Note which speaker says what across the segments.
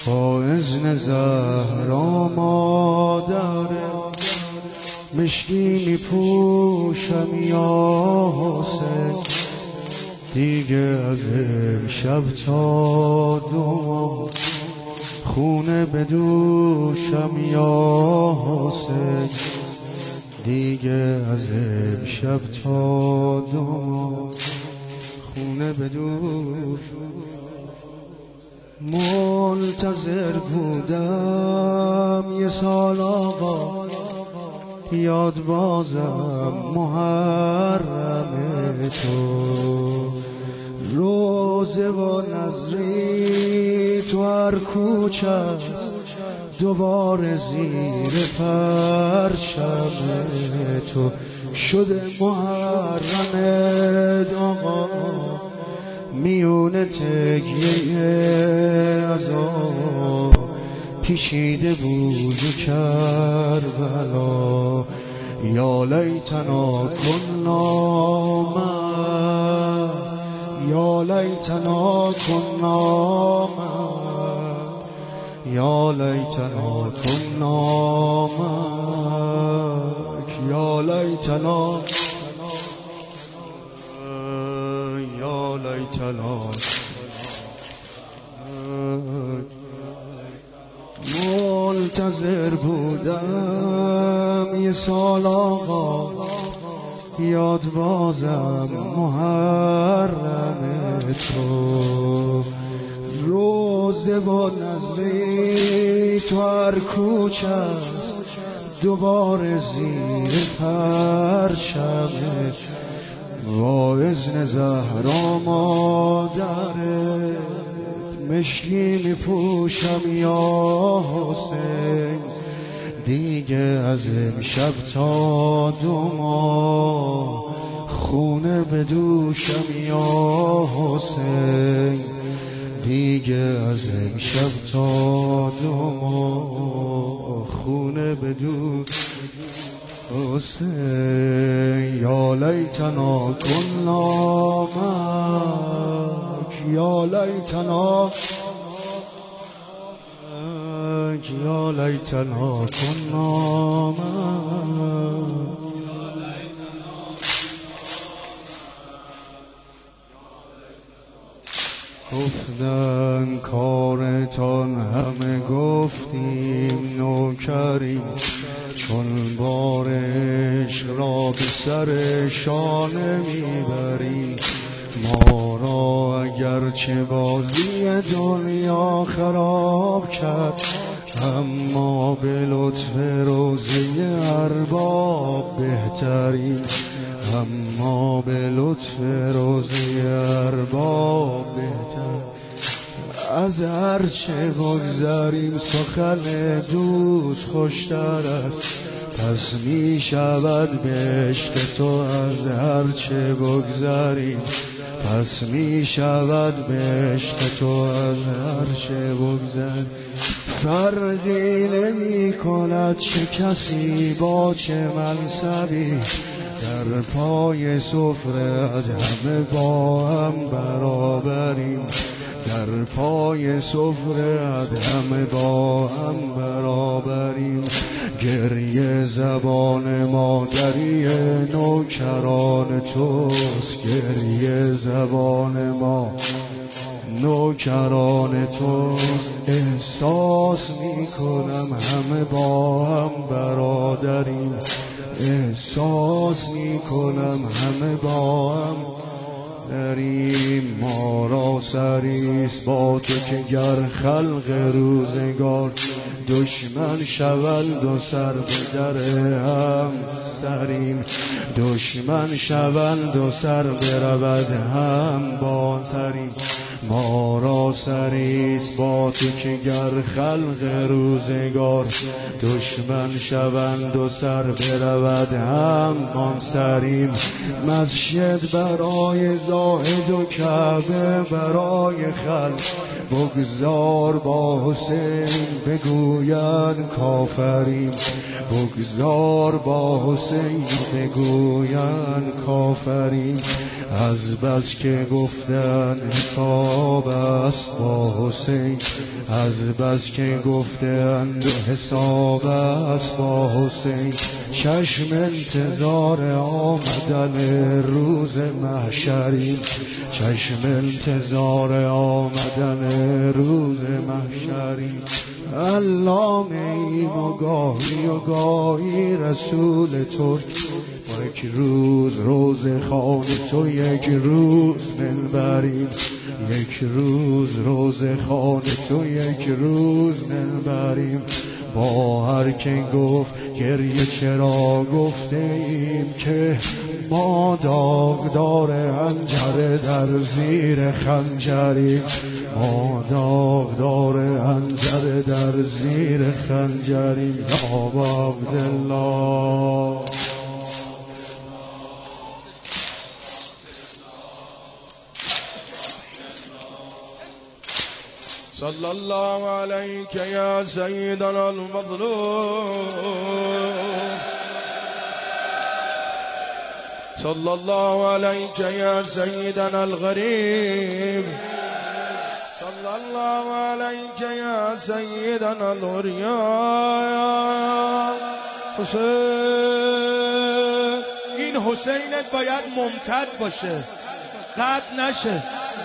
Speaker 1: با اذن زهرا مادر مشکی می پوشم یا حسین، دیگه از امشب تا دوم خونه بدوشم یا حسین، دیگه از امشب تا دوم خونه بدوشم. منتظر بودم یه سال آقا، یاد بازم محرم تو، روزه و نظری تو هر کوچه است، دوباره زیر پرچم تو شده محرم آقا، میونه تکیه عزا پیشیده بود کربلا، یا لیتنا کنا معا، یا لیتنا کنا معا، یا لیتنا کنا معاک، یا لیتنا یا لیتنا. منتظر بودم یه سال آقا، یاد بازم محرم تو، روزه و نظری تو هر کوچه است، دوباره زیر پرچم با اذن زهرا مادرت مشکی می پوشم یا حسین، دیگه از امشب تا دو ماه خونه بدوشم یا حسین، دیگه از امشب تا دو ماه خونه بدوشم حسین، یا لیتنا کنا معاک، یا لیتنا یا لیتنا کنا معاک. گفتن کارتان همه گفتیم نوکریم، چون بارش را به سر شانه میبریم، ما را اگرچه بازی دنیا خراب کرد، اما به لطف روزه ارباب بهتریم، اما به لطف روزه ارباب بهتر. از هرچه بگذریم سخن دوست خوشتر است، پس می شود به عشق تو از هرچه بگذریم، پس می شود به عشق تو از هرچه بگذریم. فرقی نمی کند چه کسی با چه منصبی، در پای سفره‌ات همه با هم برابریم، در پای سفره‌ات همه با هم برابریم. گریه زبان مادری نوکران توست، گریه زبان ما نوکران توست. احساس میکنم همه با هم برادریم، احساس میکنم همه با هم دریم. ما را سریست با تو که گر خلق روزگار دشمن شوند و سر به در هم سریم، دشمن شوند و سر برود هم با سریم. ما را سریست با تو که گر خلق روزگار دشمن شوند و سر برود هم آن سریم. مسجد برای زاهد و کعبه برای خلق، بگذار با حسین بگویند کافریم، بگذار با حسین بگویند کافریم. از بس که گفتن حساب است با حسین، از بس که گفتن حساب است با حسین. چشم انتظار آمدن روز محشریم، چشم انتظار آمدن روز محشریم. علامه ایم و گاهی رسول ترک، یک روز روز خان تو، یک روز منبریم، یک روز روز خان تو، یک روز منبریم. با هر که گفت گریه چرا گفته ایم که ما داغدار حنجر در زیر خنجریم، ما داغدار حنجر در زیر خنجریم. یا ابا عبدالله صلی الله علیک یا سیدنا المظلوم، صلی الله علیک یا سیدنا الغریب، صلی الله علیک یا سیدنا العریان. حسین، این حسینت باید ممتد باشه، قطع نشه.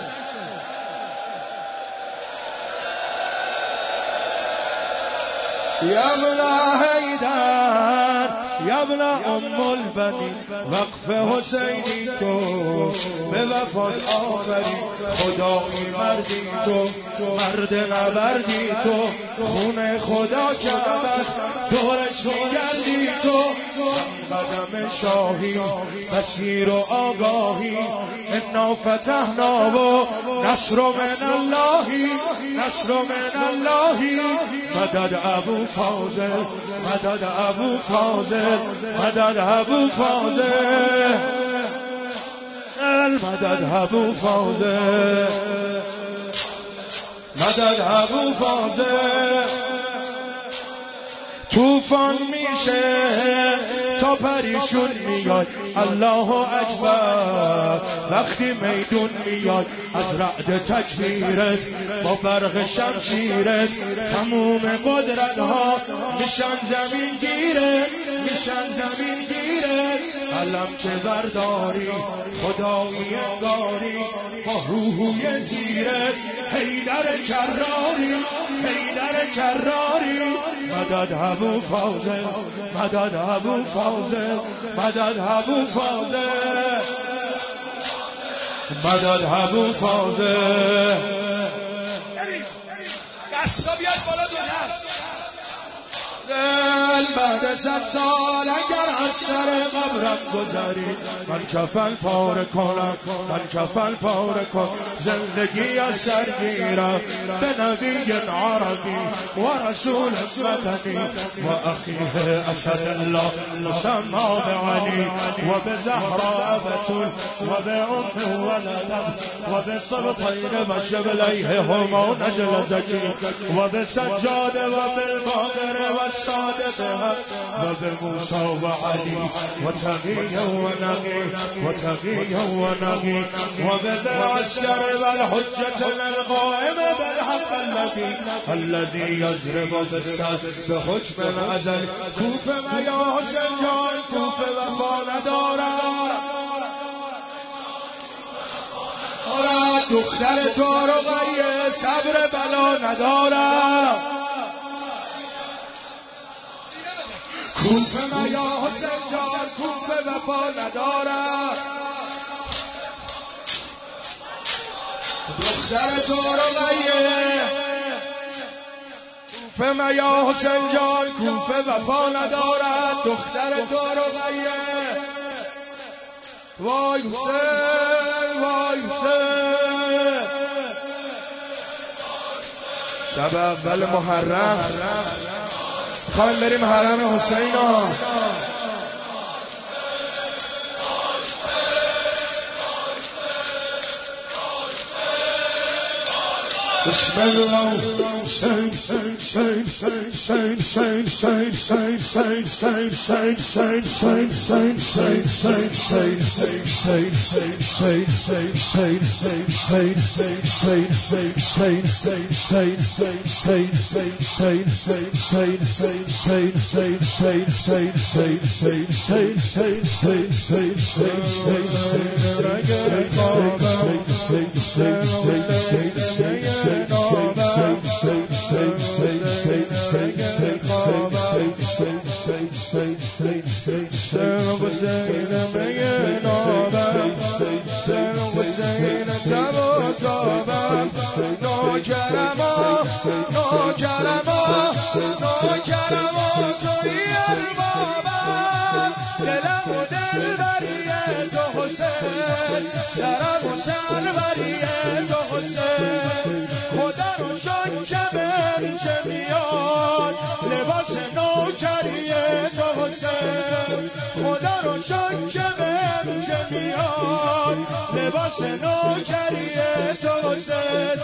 Speaker 1: یا ابن حیدر، یا ابن ام البنین، وقف حسینی تو به وفات آوری. خدایی مردی تو، مرد نبردی تو، خون خدا کعبت دورش میگردی تو. قدم شاهی بصیر و آگاهی، انا فتحنا و نصر من اللهی، نصر من اللهی. مدد ابو فاضل، مدد ابو فاضل، مدد ابو فاضل، مدد ابو فاضل، مدد ابو فاضل. طوفان میشه تا پریشون میاد، الله اکبر. وقتی میدون میاد از رعد تکبیرت با برق شمشیرت، تموم قدرت ها میشن زمین گیرت، میشن زمین گیرت. علم که برداری خدایی انگاری با روحوی تیرت، حیدر کراری، حیدر کراری. مدد ابو فاضل، مدد ابو فاضل، مدد ابو فاضل، مدد ابو فاضل. دستا بیاد بالا دو دل. بعد 100 سال اگر از سر قبرم گذری، من کفن پاره کنم، من کفن پاره کنم. زندگی از سر گیرم به نبی عربی و رسول مدنی و اخیه اسد الله مسمى بعلی و به زهراء بتول و به ام ولدم و به سبطین و شبلیهما نجل زکی و به سجاده و بالباقر و الصادق و به موسی و علی و تقی و نقی و تقی و نقی و به عسکر و الحجة القائم بالحق الذي يضرب بالسد بحکم ازل. کوفه یا حسین جان، کوفه وفا ندارد. دختر تو رقیه صبر بلا ندارد. کوفه یا حسین جان، کوفه وفا ندارد. دختر تو رقیه، کوفه یا حسین جان، کوفه وفا ندارد. دختر تو رقیه، وای حسین، وای حسین. شب اول محرم خواهیم بریم حرم حسین ها. بسم الله حسین حسین حسین حسین حسین حسین حسین حسین حسین حسین خدا رو شکمم چه میاد لباس نوکریه تو حسین خدا رو شکمم چه میاد لباس نوکریه تو حسین